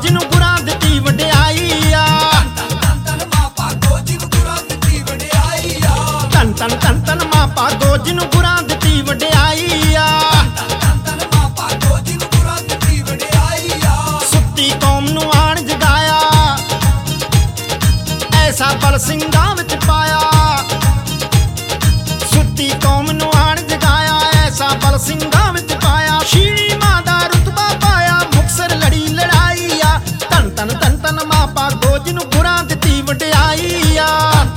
ਜਿਹਨੂੰ ਗੁਰਾਂ ਦਿੱਤੀ ਵਡਿਆਈ ਆ। ਧੰਨ ਧੰਨ ਧੰਨ ਧੰਨ ਮਾਂ ਭਾਗੋ ਜਿਹਨੂੰ ਗੁਰਾਂ ਦਿੱਤੀ ਵਡਿਆਈ ਆ। ਸੁੱਤੀ ਕੌਮ ਨੂੰ ਆਣ ਜਗਾਇਆ, ਐਸਾ ਬਲ ਸਿੰਘਾਂ ਵਿੱਚ ਪਾਇਆ। ਸੁੱਤੀ ਕੌਮ ਨੂੰ ਆਣ ਜਗਾਇਆ, ਐਸਾ ਬਲ ਸਿੰਘਾਂ ਵਿੱਚ ਪਾਇਆ। ਸ਼ੀਰੀ ਮਾਂ ਦਾ ਰੁਤਬਾ ਪਾਇਆ, ਮੁਕਤਸਰ ਲੜੀ ਲੜਾਈ ਆ। ਧੰਨ ਧੰਨ ਧੰਨ ਧੰਨ ਮਾਂ ਭਾਗੋ ਜਿਹਨੂੰ ਗੁਰਾਂ ਦਿੱਤੀ ਵਡਿਆਈ ਆ।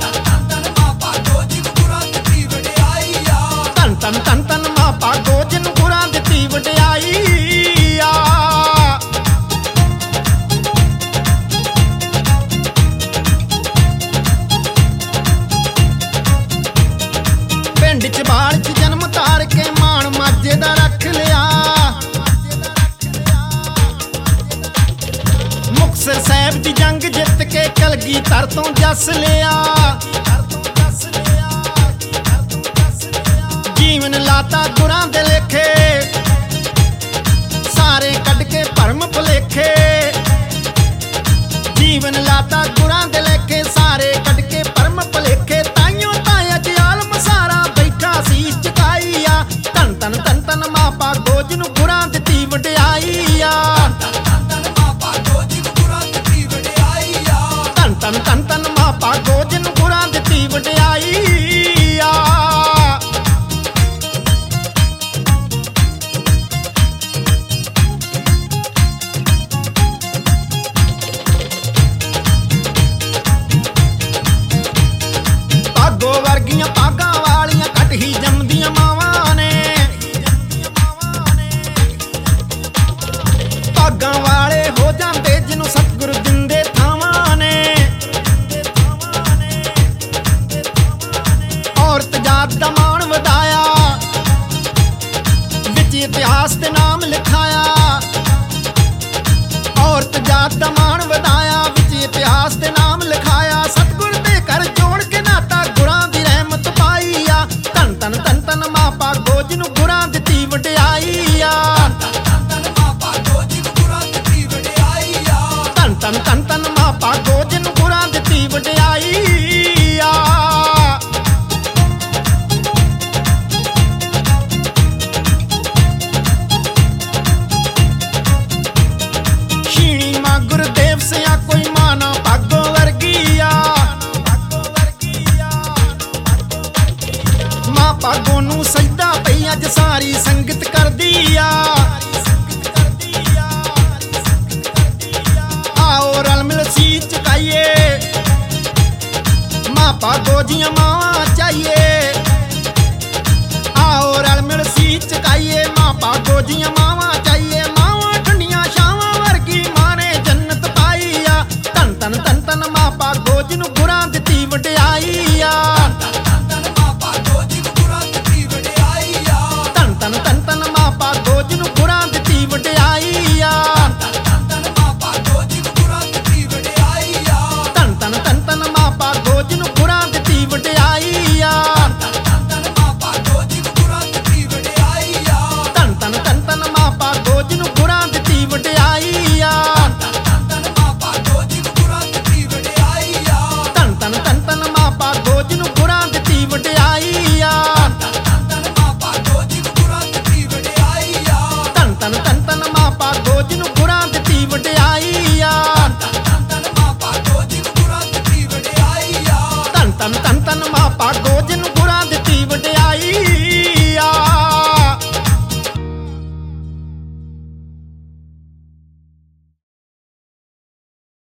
ਧੰਨ ਧੰਨ ਧੰਨ ਧੰਨ ਮਾਂ ਭਾਗੋ ਜਿਹਨੂੰ ਗੁਰਾਂ ਦਿੱਤੀ ਵਡਿਆਈ ਆ। ਪਿੰਡ ਚ ਬਾਲ ਚ ਜਨਮ ਧਾਰ ਕੇ ਮਾਣ ਮਾਝੇ ਦਾ ਰੱਖ ਲਿਆ। ਮੁਕਤਸਰ ਸਾਹਿਬ ਦੀ ਜੰਗ ਜਿੱਤ ਕੇ ਕਲਗੀਧਰ ਤੋਂ ਜੱਸ ਲਿਆ। ਜੀਵਨ ਲਾਤਾ ਗੁਰਾਂ ਦੇ ਲੇਖੇ, ਸਾਰੇ ਕੱਢ ਕੇ ਭਰਮ ਭੁਲੇਖੇ। ਜੀਵਨ ਲਾਤਾ ਗੁਰਾਂ ਦੇ ਲੇਖੇ, ਸਾਰੇ ਕੱਢ ਕੇ ਭਰਮ ਭੁਲੇਖੇ। ਤਾਈਓ ਤਾਂ ਅੱਜ ਆਲਮ ਸਾਰਾ ਬੈਠਾ ਸੀਸ ਝੁਕਾਈ ਆ। ਧੰਨ ਧੰਨ ਧੰਨ ਧੰਨ ਮਾਂ ਭਾਗੋ ਜਿਹਨੂੰ ਗੁਰਾਂ ਦਿੱਤੀ ਵਡਿਆਈ ਆ। ਧੰਨ ਧੰਨ ਧੰਨ ਧੰਨ ਮਾਂ ਭਾਗੋ ਜਿਹਨੂੰ ਗੁਰਾਂ ਦਿੱਤੀ ਵਡਿਆਈ ਆ। ਭਾਗੋ ਵਰਗੀਆਂ ਭਾਗਾਂ ਵਾਲੀਆਂ ਘੱਟ ਹੀ ਜੰਮਦੀਆਂ ਮਾਵਾਂ ਨੇ। ਭਾਗਾਂ ਵਾਲੇ ਹੋ ਜਾਂਦੇ ਜਿਹਨੂੰ ਸਤਿਗੁਰੂ ਦਿੰਦੇ ਥਾਵਾਂ ਨੇ। ਔਰਤ ਜਾਤ ਦਾ ਮਾਣ ਵਧਾਇਆ, ਵਿੱਚ ਇਤਿਹਾਸ ਦੇ ਨਾਮ ਲਿਖਾਇਆ। ਔਰਤ ਜਾਤ ਦਾ ਮਾਣ ਵਧਾਇਆ, ਵਿੱਚ ਇਤਿਹਾਸ ਦੇ ਨਾਮ ਲਿਖਾਇਆ। ਸਤਿਗੁਰ ਦੇ ਘਰ ਜੋੜ ਕੇ ਨਾਤਾ ਗੁਰਾਂ ਦੀ ਰਹਿਮਤ ਪਾਈ ਆ। ਧੰਨ ਧੰਨ ਧੰਨ ਧੰਨ ਮਾਂ ਭਾਗੋ ਜਿਹਨੂੰ ਗੁਰਾਂ ਦਿੱਤੀ ਵਡਿਆਈ ਆ। ਧੰਨ ਧੰਨ ਧੰਨ ਧੰਨ ਮਾਂ ਭਾਗੋ ਜਿਹਨੂੰ ਗੁਰਾਂ ਦਿੱਤੀ ਵਡਿਆਈ ਆ। ਸ਼ੀਣੀ ਮਾਂ ਗੁਰਦੇਵ ਸਿਆ ਕੋਈ ਮਾਂ ਨਾ ਭਾਗੋ ਵਰਗੀ ਆ। ਮਾਂ ਭਾਗੋ ਨੂੰ ਸਜਦਾ ਪਈ ਅੱਜ ਸਾਰੀ ਸੰਗਤ ਕਰਦੀ ਆ। ਆਓ ਰਲ ਮਿਲ ਸੀਸ ਝੁਕਾਈਏ, ਮਾਂ ਭਾਗੋ ਜੀਆਂ ਮਾਵਾਂ ਚਾਹੀਏ। ਆਓ ਰਲ ਮਿਲ ਸੀਸ ਝੁਕਾਈਏ, ਮਾਂ ਭਾਗੋ ਜੀਆਂ ਮਾਵਾਂ ਚਾਹੀਏ।